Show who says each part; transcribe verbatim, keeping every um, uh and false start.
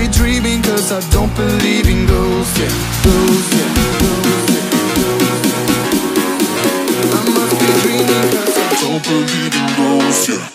Speaker 1: be dreaming cause I don't believe in ghosts, yeah. Ghosts, yeah, ghosts, yeah, ghosts, yeah. I must be dreaming cause I don't believe in ghosts, yeah.